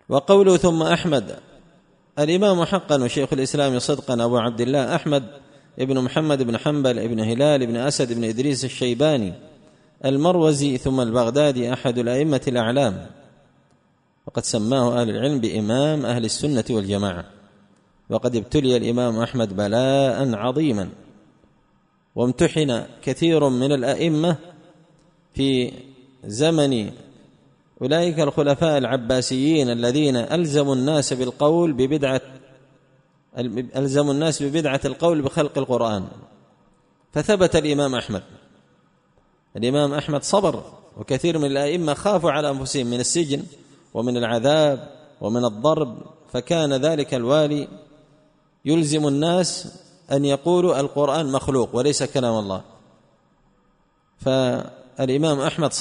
وقوله ثم أحمد، الإمام حقا وشيخ الإسلام صدقا أبو عبد الله أحمد ابن محمد بن حنبل ابن هلال ابن أسد ابن إدريس الشيباني المروزي ثم البغدادي أحد الأئمة الأعلام، وقد سماه أهل العلم بإمام أهل السنة والجماعة. وقد ابتلي الإمام أحمد بلاء عظيما، وامتحن كثير من الأئمة في زمن أولئك الخلفاء العباسيين الذين ألزموا الناس ببدعة القول بخلق القرآن. فثبت الإمام أحمد صبر، وكثير من الأئمة خافوا على أنفسهم من السجن ومن العذاب ومن الضرب، فكان ذلك الوالي يلزم الناس أن يقولوا القرآن مخلوق وليس كلام الله. فالإمام أحمد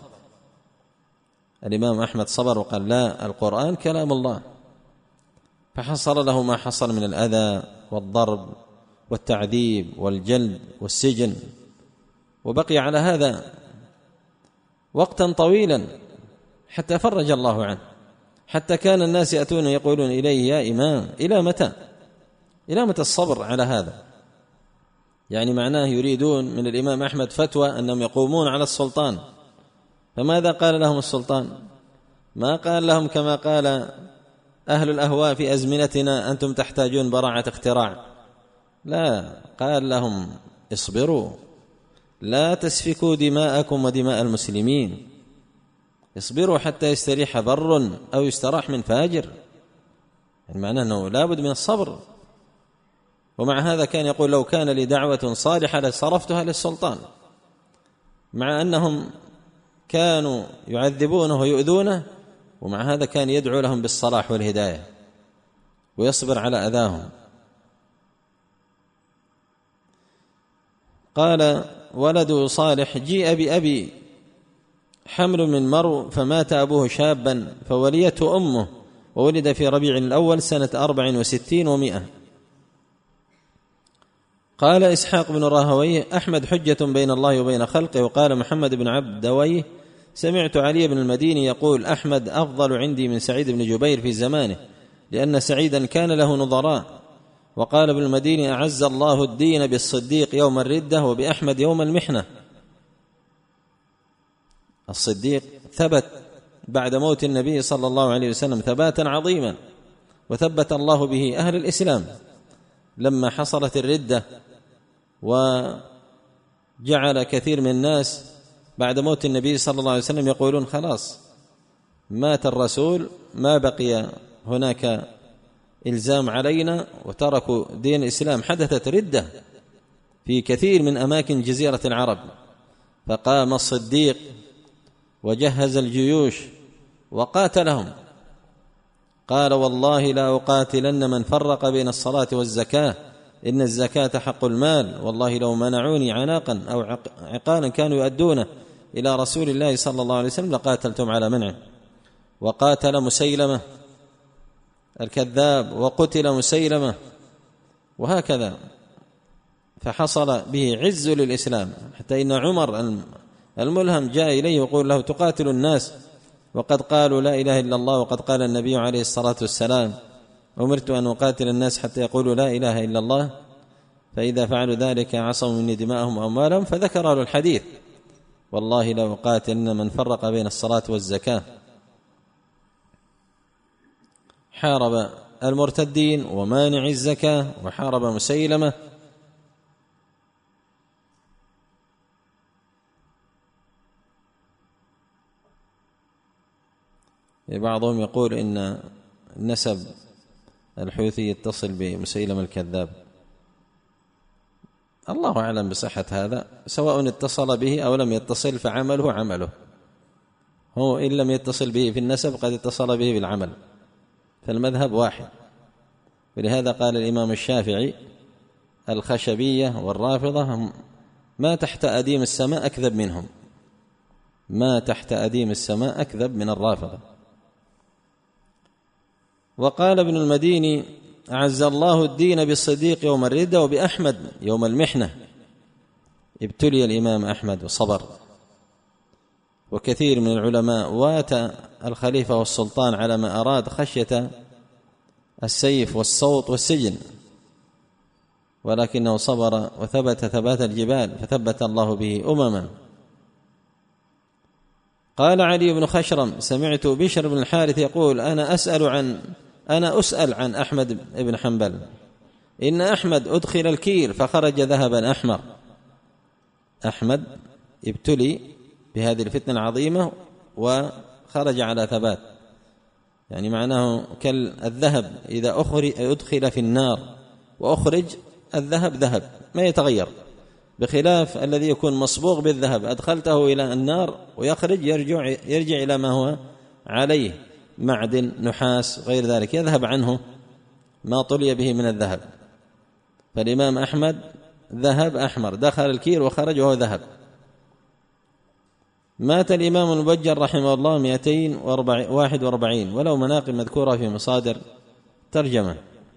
صبر وقال لا، القرآن كلام الله، فحصل له ما حصل من الأذى والضرب والتعذيب والجلد والسجن، وبقي على هذا وقتا طويلا حتى فرج الله عنه، حتى كان الناس يأتون يقولون إليه يا إمام إلى متى الصبر على هذا؟ يعني معناه يريدون من الإمام أحمد فتوى أنهم يقومون على السلطان. فماذا قال لهم السلطان؟ ما قال لهم كما قال أهل الأهواء في أزمنتنا أنتم تحتاجون براعة اختراع، لا، قال لهم اصبروا، لا تسفكوا دماءكم ودماء المسلمين، اصبروا حتى يستريح بر أو يستراح من فاجر. المعنى أنه لا بد من الصبر. ومع هذا كان يقول لو كان لي دعوة صالحة لصرفتها للسلطان، مع أنهم كانوا يعذبونه ويؤذونه، ومع هذا كان يدعو لهم بالصلاح والهداية ويصبر على أذاهم. قال ولده صالح جيء بأبي حمل من مرو فمات أبوه شابا فوليته أمه، وولد في ربيع الأول سنة 64 و100. قال إسحاق بن راهويه أحمد حجة بين الله وبين خلقه. وقال محمد بن عبد دويه سمعت علي بن المديني يقول أحمد أفضل عندي من سعيد بن جبير في زمانه، لأن سعيدا كان له نظراء. وقال ابن المديني أعز الله الدين بالصديق يوم الردة وبأحمد يوم المحنة. الصديق ثبت بعد موت النبي صلى الله عليه وسلم ثباتا عظيما، وثبت الله به أهل الإسلام لما حصلت الردة، وجعل كثير من الناس بعد موت النبي صلى الله عليه وسلم يقولون خلاص مات الرسول، ما بقي هناك إلزام علينا، وتركوا دين الإسلام. حدثت ردة في كثير من أماكن جزيرة العرب، فقام الصديق وجهز الجيوش وقاتلهم. قال والله لا أقاتلن من فرق بين الصلاة والزكاة، إن الزكاة حق المال، والله لو منعوني عناقا أو عقالا كانوا يؤدونه إلى رسول الله صلى الله عليه وسلم لقاتلتم على منعه. وقاتل مسيلمة الكذاب وقتل مسيلمة، وهكذا. فحصل به عز للإسلام، حتى إن عمر الملهم جاء إليه ويقول له تقاتل الناس وقد قالوا لا إله إلا الله، وقد قال النبي عليه الصلاة والسلام أمرت أن أقاتل الناس حتى يقولوا لا إله إلا الله، فإذا فعلوا ذلك عصموا مني دماءهم وأموالهم. فذكر له الحديث والله لو قاتلن من فرق بين الصلاة والزكاة. حارب المرتدين ومانع الزكاة، وحارب مسيلمة. بعضهم يقول إن نسب الحوثي يتصل بمسيلمة الكذاب، الله أعلم بصحة هذا، سواء اتصل به أو لم يتصل فعمله عمله، هو إن لم يتصل به في النسب قد اتصل به بالعمل، فالمذهب واحد. ولهذا قال الإمام الشافعي الخشبية والرافضة ما تحت أديم السماء أكذب منهم، ما تحت أديم السماء أكذب من الرافضة. وقال ابن المديني أعز الله الدين بالصديق يوم الردة وبأحمد يوم المحنة. ابتلي الإمام أحمد وصبر. وكثير من العلماء واتى الخليفة والسلطان على ما أراد خشية السيف والصوت والسجن، ولكنه صبر وثبت ثبات الجبال فثبت الله به أمما. قال علي بن خشرم: سمعت بشر بن الحارث يقول: أنا أسأل عن أحمد بن حنبل، إن أحمد أدخل الكير فخرج ذهبا أحمر. أحمد ابتلي بهذه الفتنة العظيمة وخرج على ثبات، يعني معناه كالذهب إذا أدخل في النار وأخرج الذهب ذهب ما يتغير، بخلاف الذي يكون مصبوغ بالذهب أدخلته إلى النار ويخرج يرجع إلى ما هو عليه، معدن نحاس غير ذلك، يذهب عنه ما طلي به من الذهب. فالإمام أحمد ذهب أحمر، دخل الكير وخرج وهو ذهب. مات الإمام المبجل رحمه الله 241، ولو مناقب مذكورة في مصادر ترجمة.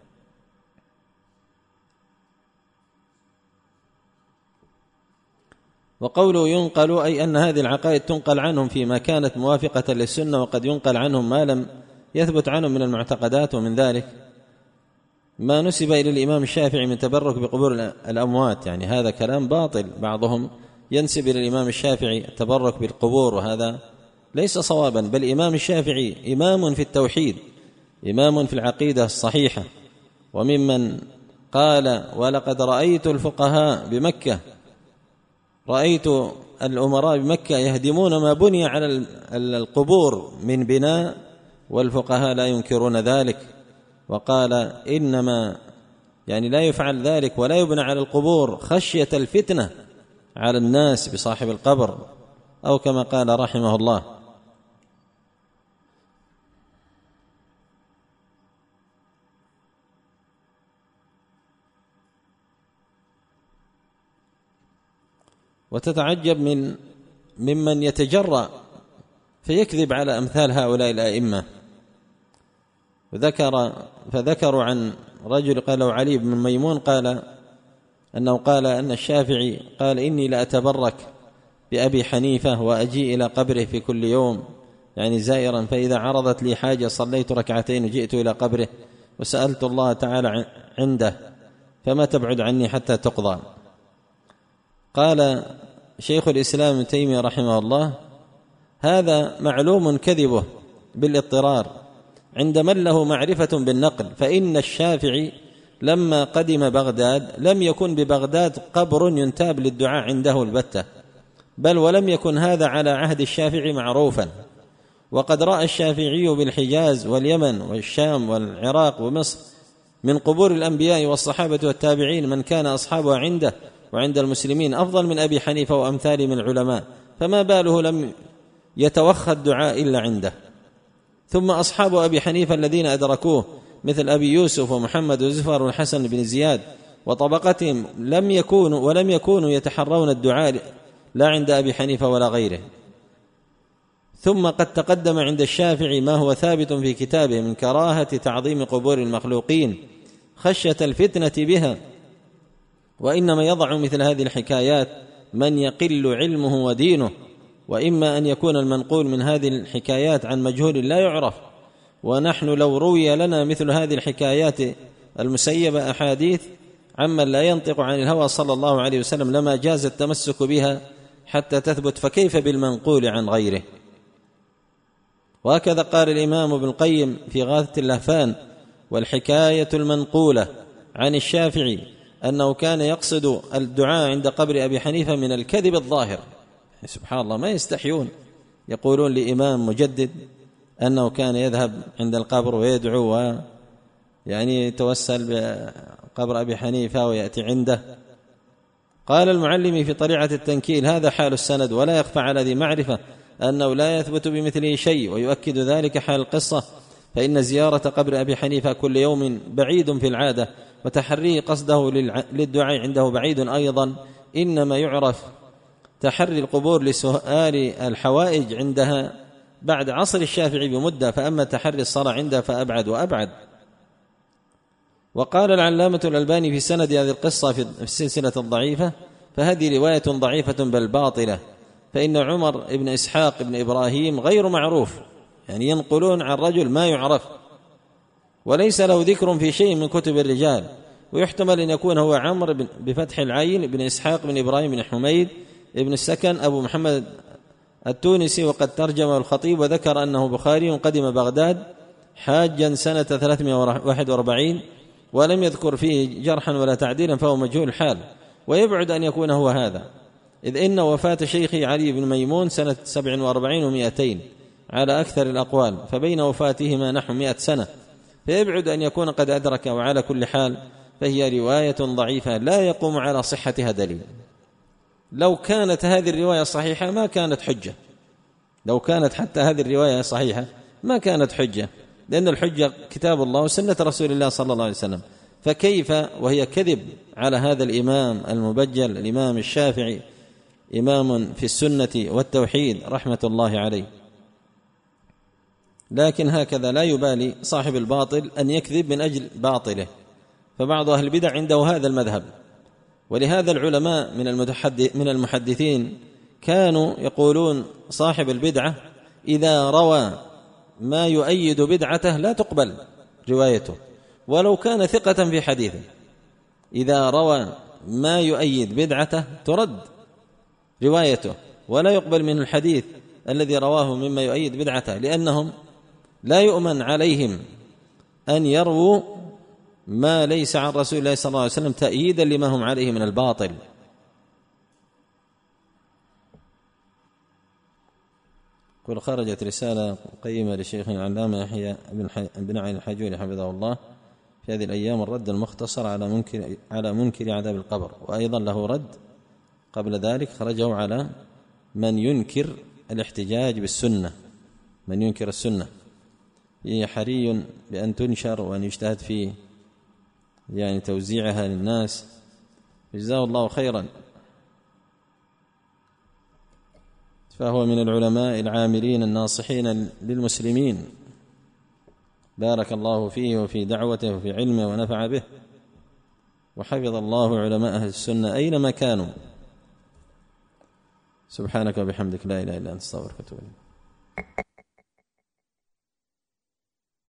وقوله ينقل أي أن هذه العقائد تنقل عنهم فيما كانت موافقة للسنة، وقد ينقل عنهم ما لم يثبت عنهم من المعتقدات، ومن ذلك ما نسب إلى الإمام الشافعي من تبرك بقبور الأموات، يعني هذا كلام باطل، بعضهم ينسب إلى الإمام الشافعي التبرك بالقبور، وهذا ليس صوابا، بل الإمام الشافعي إمام في التوحيد، إمام في العقيدة الصحيحة، وممن قال: ولقد رأيت الفقهاء بمكة، رأيت الأمراء بمكة يهدمون ما بني على القبور من بناء، والفقهاء لا ينكرون ذلك. وقال: إنما يعني لا يفعل ذلك ولا يبنى على القبور خشية الفتنة على الناس بصاحب القبر، أو كما قال رحمه الله. وتتعجب ممن يتجرأ فيكذب على أمثال هؤلاء الأئمة. فذكروا عن رجل قالوا علي بن ميمون قال أنه قال أن الشافعي قال: إني لأتبرك بأبي حنيفة وأجي إلى قبره في كل يوم، يعني زائرا، فإذا عرضت لي حاجة صليت ركعتين وجئت إلى قبره وسألت الله تعالى عنده، فما تبعد عني حتى تقضى. قال شيخ الإسلام ابن تيمية رحمه الله: هذا معلوم كذبه بالاضطرار عند من له معرفة بالنقل، فإن الشافعي لما قدم بغداد لم يكن ببغداد قبر ينتاب للدعاء عنده البتة، بل ولم يكن هذا على عهد الشافعي معروفا. وقد رأى الشافعي بالحجاز واليمن والشام والعراق ومصر من قبور الأنبياء والصحابة والتابعين من كان أصحابها عنده وعند المسلمين أفضل من أبي حنيفة وأمثاله من العلماء، فما باله لم يتوخى الدعاء إلا عنده. ثم أصحاب أبي حنيفة الذين أدركوه مثل أبي يوسف ومحمد وزفر والحسن بن زياد وطبقتهم ولم يكونوا يتحرون الدعاء لا عند أبي حنيفة ولا غيره. ثم قد تقدم عند الشافعي ما هو ثابت في كتابه من كراهة تعظيم قبور المخلوقين خشية الفتنة بها، وإنما يضع مثل هذه الحكايات من يقل علمه ودينه، وإما أن يكون المنقول من هذه الحكايات عن مجهول لا يعرف. ونحن لو روي لنا مثل هذه الحكايات المسيبة أحاديث عمن لا ينطق عن الهوى صلى الله عليه وسلم لما جاز التمسك بها حتى تثبت، فكيف بالمنقول عن غيره؟ وهكذا قال الإمام ابن القيم في غاثة اللهفان: والحكاية المنقولة عن الشافعي أنه كان يقصد الدعاء عند قبر أبي حنيفة من الكذب الظاهر. سبحان الله، ما يستحيون، يقولون لإمام مجدد أنه كان يذهب عند القبر ويدعو ويعني يتوسل بقبر أبي حنيفة ويأتي عنده. قال المعلم في طليعة التنكيل: هذا حال السند، ولا يخفى على ذي معرفة أنه لا يثبت بمثله شيء، ويؤكد ذلك حال القصة، فإن زيارة قبر أبي حنيفة كل يوم بعيد في العادة، وتحريه قصده للدعاء عنده بعيد أيضا. إنما يعرف تحري القبور لسؤال الحوائج عندها بعد عصر الشافعي بمدة، فأما تحري الصلاة عندها فأبعد وأبعد. وقال العلامة الألباني في سند هذه القصة في السلسلة الضعيفة: فهذه رواية ضعيفة بل باطلة، فإن عمر بن إسحاق بن إبراهيم غير معروف، يعني ينقلون عن رجل ما يعرف وليس له ذكر في شيء من كتب الرجال، ويحتمل أن يكون هو عمرو بفتح العين بن إسحاق بن إبراهيم بن حميد ابن السكن أبو محمد التونسي، وقد ترجم الخطيب وذكر أنه بخاري قدم بغداد حاجا سنة 341 ولم يذكر فيه جرحا ولا تعديلا، فهو مجهول الحال، ويبعد أن يكون هو هذا، إذ إن وفاة شيخي علي بن ميمون سنة 47 و200 على أكثر الأقوال، فبين وفاتهما نحو 100 سنة، فيبعد أن يكون قد أدرك. وعلى كل حال فهي رواية ضعيفة لا يقوم على صحتها دليل. لو كانت هذه الرواية صحيحة ما كانت حجة، لو كانت حتى هذه الرواية صحيحة ما كانت حجة، لأن الحجة كتاب الله وسنة رسول الله صلى الله عليه وسلم، فكيف وهي كذب على هذا الإمام المبجل الإمام الشافعي، إمام في السنة والتوحيد رحمة الله عليه. لكن هكذا لا يبالي صاحب الباطل أن يكذب من أجل باطله، فبعض أهل البدع عنده هذا المذهب. ولهذا العلماء من المحدثين كانوا يقولون صاحب البدعة إذا روى ما يؤيد بدعته لا تقبل روايته ولو كان ثقة في حديثه، إذا روى ما يؤيد بدعته ترد روايته ولا يقبل من الحديث الذي رواه مما يؤيد بدعته، لأنهم لا يؤمن عليهم أن يرووا ما ليس عن رسول الله صلى الله عليه وسلم تأييدا لما هم عليه من الباطل. قل خرجت رسالة قيمة لشيخنا العلامة يحيى بن علي الحجوري حفظه الله في هذه الأيام، الرد المختصر على منكر عذاب القبر، وأيضا له رد قبل ذلك خرجه على من ينكر الاحتجاج بالسنة، من ينكر السنة، هي حري بأن تنشر وأن يجتهد في يعني توزيعها للناس، جزاه الله خيرا، فهو من العلماء العاملين الناصحين للمسلمين، بارك الله فيه وفي دعوته وفي علمه ونفع به، وحفظ الله علماء أهل السنة أينما كانوا. سبحانك وبحمدك لا إله إلا أنت استغفرك وأتوب إليك.